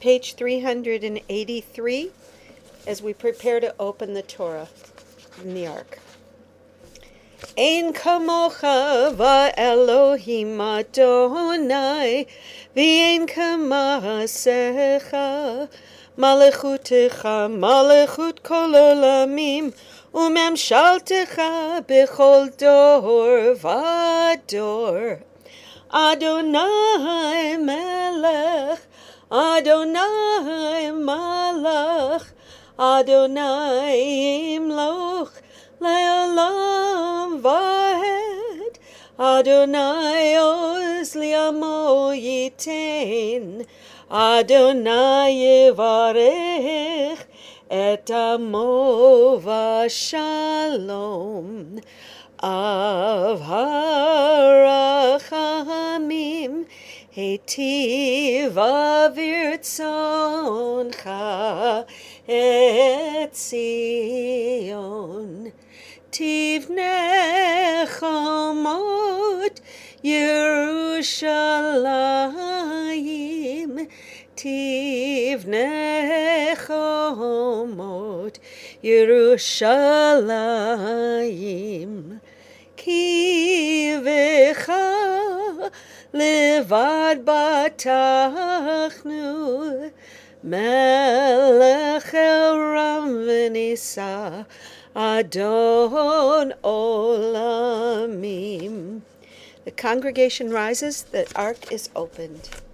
page 383, as we prepare to open the Torah in the Ark. Ein kamocha va'Elohim Adonai, v'ein kamasecha, malechutecha malechut kol olamim, umemshaltecha b'chol dor v'dor. Adonai melech, Adonai malach, Adonai imloch le'olam vahed, Adonai oz li'amo yitein, Adonai yevarech et amo v'shalom. Av harachamim hetiv avirtzoncha et Zion. Tivnei chamot Yerushalayim, Tivnei chamot Yerushalayim. Ki v'cha levad batachnu, melech el ram v'nisa, Adon olamim. The congregation rises, the ark is opened.